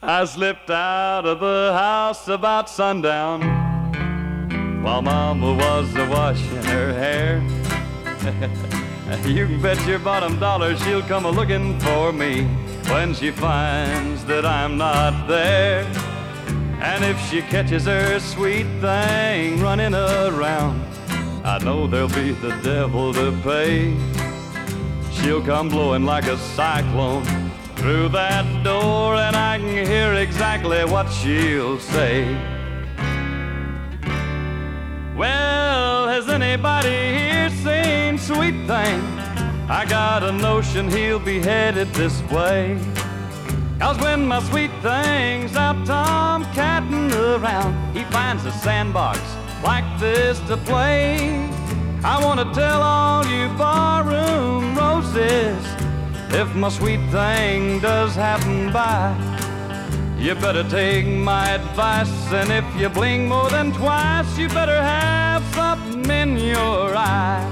I slipped out of the house about sundown while Mama was washing her hair. You can bet your bottom dollar she'll come a-looking for me when she finds that I'm not there. And if she catches her sweet thing running around, I know there'll be the devil to pay. She'll come blowing like a cyclone through that door, and I can hear exactly what she'll say. Well, has anybody here seen Sweet Thing? I got a notion he'll be headed this way. 'Cause when my sweet thing's out tomcatting around, he finds a sandbox like this to play. I want to tell all you barroom roses, if my sweet thing does happen by, you better take my advice, and if you blink more than twice, you better have something in your eye.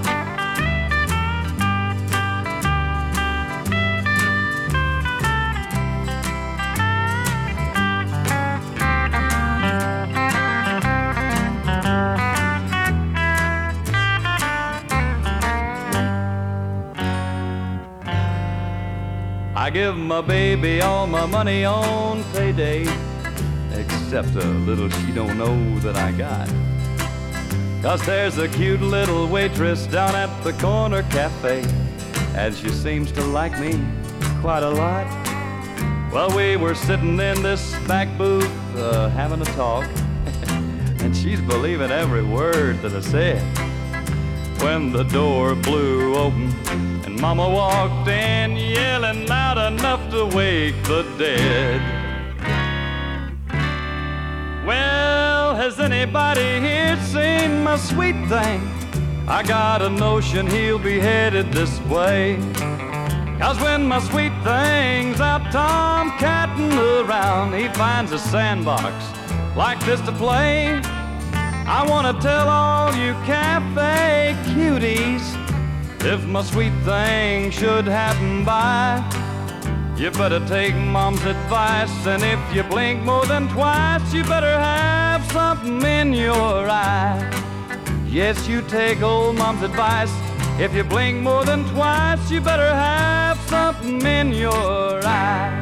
I give my baby all my money on payday, except a little she don't know that I got. 'Cause there's a cute little waitress down at the corner cafe, and she seems to like me quite a lot. Well, we were sitting in this back booth having a talk, and she's believing every word that I said, when the door blew open and Mama walked in, yelling loud enough to wake the dead. Well, has anybody here seen my sweet thing? I got a notion he'll be headed this way. 'Cause when my sweet thing's out tomcatting around, he finds a sandbox like this to play. I want to tell all you cafe cuties, if my sweet thing should happen by, you better take Mom's advice, and if you blink more than twice, you better have something in your eye. Yes, you take old Mom's advice. If you blink more than twice, you better have something in your eye.